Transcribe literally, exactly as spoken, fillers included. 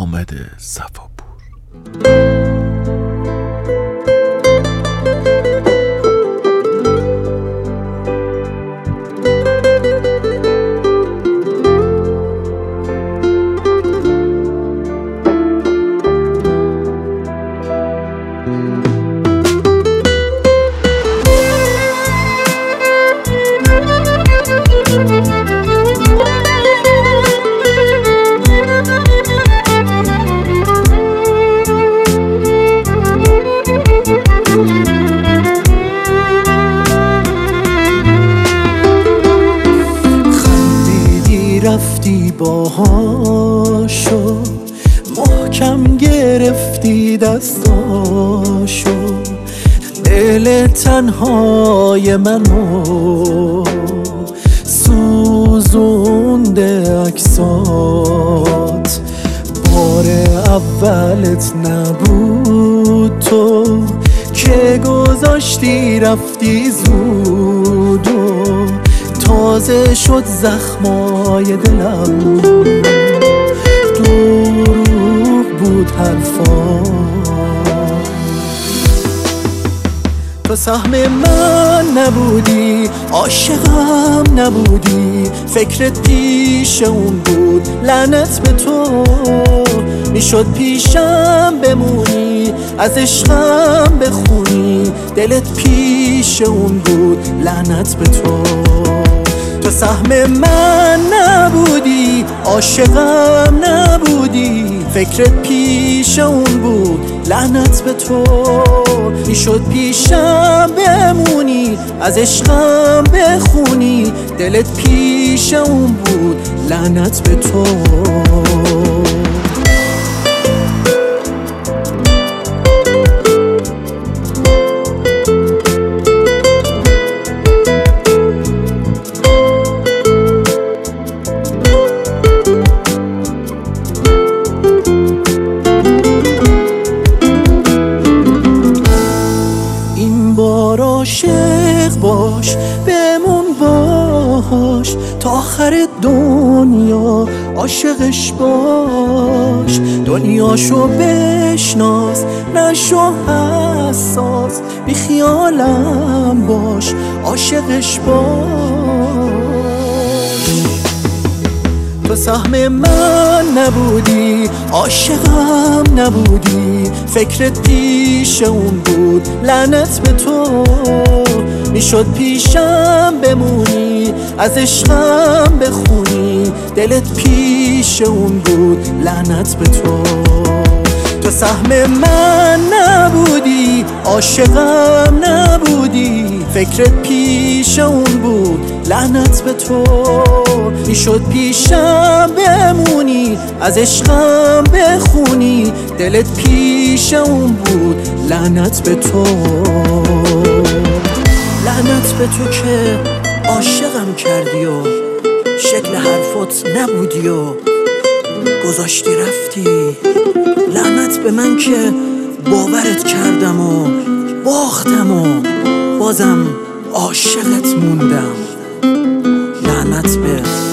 حامد صفاپور. رفتی باهاشو، محکم گرفتی دستاشو، دل تنهای منو سوزونده عکسات. بار اولت نبود تو که گذاشتی رفتی زود و تازه شد زخمای دلم، دروغ بود حرفا. تو سهم من نبودی، عاشقم نبودی، فکرت پیش اون بود، لعنت به تو. میشد پیشم بمونی، از عشقم بخونی، دلت پیش اون بود، لعنت به تو. تو سهم من نبودی، عاشقم نبودی، فکرت پیش اون بود، لعنت به تو. میشد پیشم بمونی، از عشقم بخونی، دلت پیش اون بود، لعنت به تو. عاشق باش، بمون باش تا آخر دنیا، عاشقش باش. دنیاشو بشناس، نشو حساس، بی خیالم باش، عاشقش باش. تو سهم من نبودی، عاشقم نبودی، فکرت پیش اون بود، لعنت به تو. میشد پیشم بمونی، از عشقم بخونی، دلت پیش اون بود، لعنت به تو. تو سهم من نبودی، عاشقم نبودی، فکرت پیش اون بود، لعنت به تو. میشد پیشم بمونی، از عشقم بخونی، دلت پیش اون بود، لعنت به تو. لعنت به تو که عاشقم کردی و شکل حرفات نبودی و گذاشتی رفتی. لعنت به من که باورت کردم و باختم و بازم عاشقت موندم. لعنت به